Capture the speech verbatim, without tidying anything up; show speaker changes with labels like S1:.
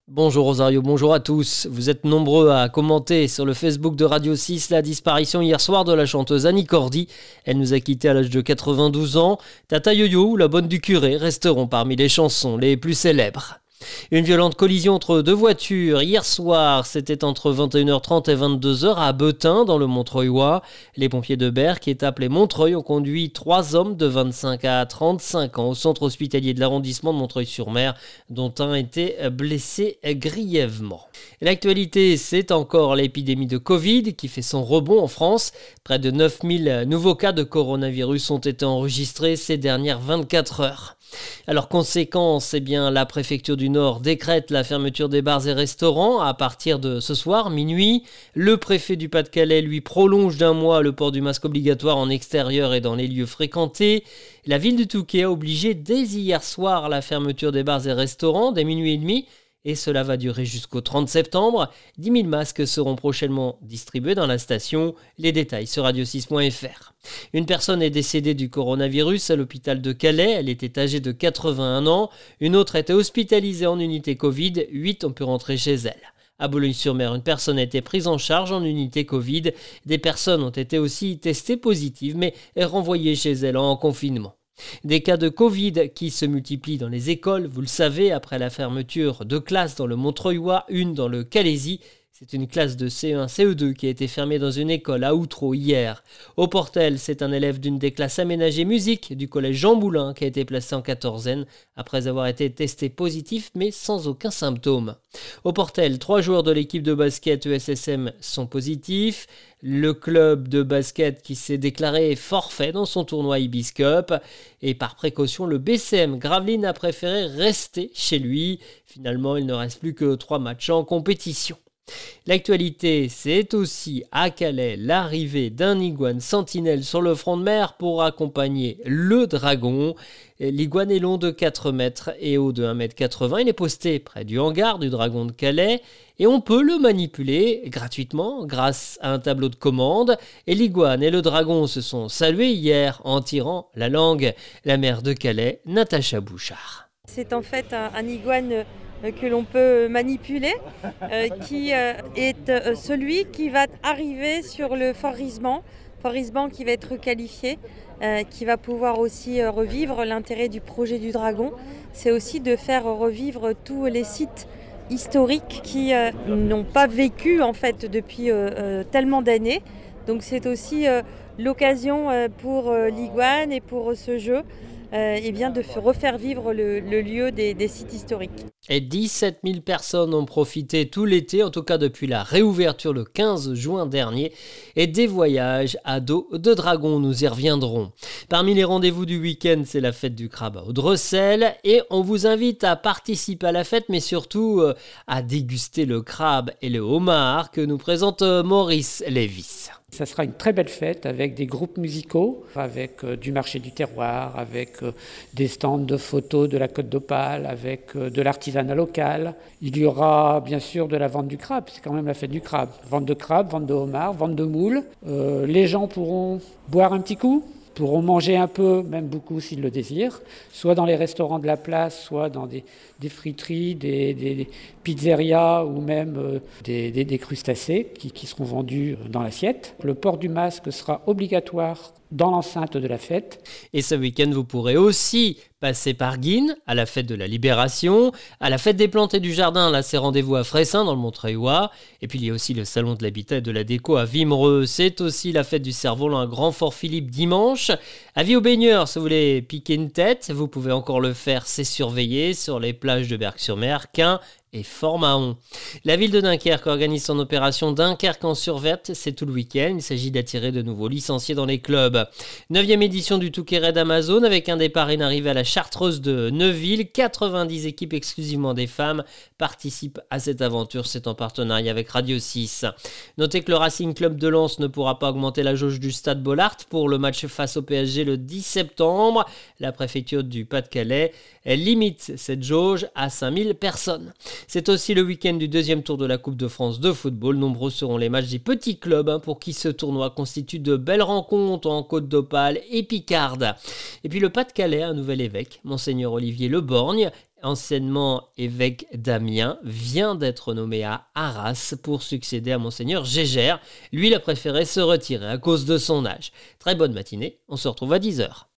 S1: Bonjour Rosario, bonjour à tous. Vous êtes nombreux à commenter sur le Facebook de Radio six la disparition hier soir de la chanteuse Annie Cordy. Elle nous a quittés à l'âge de quatre-vingt-douze ans. Tata Yo-Yo ou La Bonne du Curé resteront parmi les chansons les plus célèbres. Une violente collision entre deux voitures hier soir, c'était entre vingt et une heures trente et vingt-deux heures à Beutin dans le Montreuilois. Les pompiers de Berck, étape les Montreuil, ont conduit trois hommes de vingt-cinq à trente-cinq ans au centre hospitalier de l'arrondissement de Montreuil-sur-Mer, dont un était blessé grièvement. L'actualité, c'est encore l'épidémie de Covid qui fait son rebond en France. Près de neuf mille nouveaux cas de coronavirus ont été enregistrés ces dernières vingt-quatre heures. Alors conséquence, eh bien, la préfecture du Nord décrète la fermeture des bars et restaurants à partir de ce soir, minuit. Le préfet du Pas-de-Calais, lui, prolonge d'un mois le port du masque obligatoire en extérieur et dans les lieux fréquentés. La ville de Touquet a obligé dès hier soir la fermeture des bars et restaurants dès minuit et demi. Et cela va durer jusqu'au trente septembre. dix mille masques seront prochainement distribués dans la station. Les détails sur radio six point f r. Une personne est décédée du coronavirus à l'hôpital de Calais. Elle était âgée de quatre-vingt-un ans. Une autre était hospitalisée en unité Covid. Huit ont pu rentrer chez elle. À Boulogne-sur-Mer, une personne a été prise en charge en unité Covid. Des personnes ont été aussi testées positives, mais renvoyées chez elles en confinement. Des cas de Covid qui se multiplient dans les écoles, vous le savez, après la fermeture de classes dans le Montreuilois, une dans le Calaisis. C'est une classe de C E un C E deux qui a été fermée dans une école à Outreau hier. Au Portel, c'est un élève d'une des classes aménagées musique du collège Jean Moulin qui a été placé en quatorzaine après avoir été testé positif mais sans aucun symptôme. Au Portel, trois joueurs de l'équipe de basket E S S M sont positifs. Le club de basket qui s'est déclaré forfait dans son tournoi Ibis Cup. Et par précaution, le B C M Gravelines a préféré rester chez lui. Finalement, il ne reste plus que trois matchs en compétition. L'actualité, c'est aussi à Calais l'arrivée d'un iguane sentinelle sur le front de mer pour accompagner le dragon. L'iguane est long de quatre mètres et haut de un mètre quatre-vingts. Il est posté près du hangar du dragon de Calais et on peut le manipuler gratuitement grâce à un tableau de commande. Et l'iguane et le dragon se sont salués hier en tirant la langue. La maire de Calais, Natacha Bouchard.
S2: C'est en fait un, un iguane que l'on peut manipuler, euh, qui euh, est euh, celui qui va arriver sur le Fort Risban, Fort Risban qui va être qualifié, euh, qui va pouvoir aussi euh, revivre. L'intérêt du projet du Dragon, c'est aussi de faire revivre tous les sites historiques qui euh, n'ont pas vécu en fait depuis euh, euh, tellement d'années. Donc c'est aussi euh, l'occasion euh, pour euh, l'iguane et pour euh, ce jeu Euh, et bien de refaire vivre le, le lieu des, des sites historiques.
S1: Et dix-sept mille personnes ont profité tout l'été, en tout cas depuis la réouverture le quinze juin dernier, et des voyages à dos de dragon, nous y reviendrons. Parmi les rendez-vous du week-end, c'est la fête du crabe à Audrecel, et on vous invite à participer à la fête, mais surtout euh, à déguster le crabe et le homard que nous présente euh, Maurice Lévis.
S3: Ça sera une très belle fête avec des groupes musicaux, avec euh, du marché du terroir, avec euh, des stands de photos de la Côte d'Opale, avec euh, de l'artisanat local. Il y aura bien sûr de la vente du crabe, c'est quand même la fête du crabe. Vente de crabe, vente de homard, vente de moules. Euh, les gens pourront boire un petit coup, pourront manger un peu, même beaucoup s'ils le désirent, soit dans les restaurants de la place, soit dans des, des friteries, des, des, des pizzerias ou même euh, des, des, des crustacés qui, qui seront vendus dans l'assiette. Le port du masque sera obligatoire dans l'enceinte de la fête.
S1: Et ce week-end, vous pourrez aussi passer par Guînes, à la fête de la Libération, à la fête des plantes et du jardin, là c'est rendez-vous à Fressin dans le Montreuilois, et puis il y a aussi le salon de l'habitat et de la déco à Vimereux, c'est aussi la fête du cerf-volant à Grand-Fort-Philippe dimanche. Avis aux baigneurs, si vous voulez piquer une tête, vous pouvez encore le faire, c'est surveillé, sur les plages de Berck-sur-Mer, Quin et Fort-Mahon. La ville de Dunkerque organise son opération Dunkerque en survette, c'est tout le week-end. Il s'agit d'attirer de nouveaux licenciés dans les clubs. Neuvième édition du Touquet Raid Amazon avec un départ et une arrivée à la Chartreuse de Neuville. quatre-vingt-dix équipes exclusivement des femmes participent à cette aventure. C'est en partenariat avec Radio six. Notez que le Racing Club de Lens ne pourra pas augmenter la jauge du stade Bollaert pour le match face au P S G le dix septembre. La préfecture du Pas-de-Calais elle limite cette jauge à cinq mille personnes. C'est aussi le week-end du deuxième tour de la Coupe de France de football. Nombreux seront les matchs des petits clubs hein, pour qui ce tournoi constitue de belles rencontres en Côte d'Opale et Picarde. Et puis le Pas-de-Calais, un nouvel évêque, Monseigneur Olivier Le Borgne, anciennement évêque d'Amiens, vient d'être nommé à Arras pour succéder à Monseigneur Gégère. Lui, il a préféré se retirer à cause de son âge. Très bonne matinée, on se retrouve à dix heures.